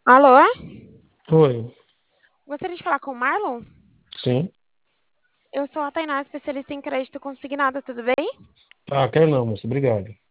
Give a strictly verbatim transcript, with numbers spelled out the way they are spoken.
Alô? Oi, Gostaria de falar com o Marlon? sim. Eu sou a Tainá, especialista em crédito consignado, tudo bem? Ah, quero não, moço. Obrigado.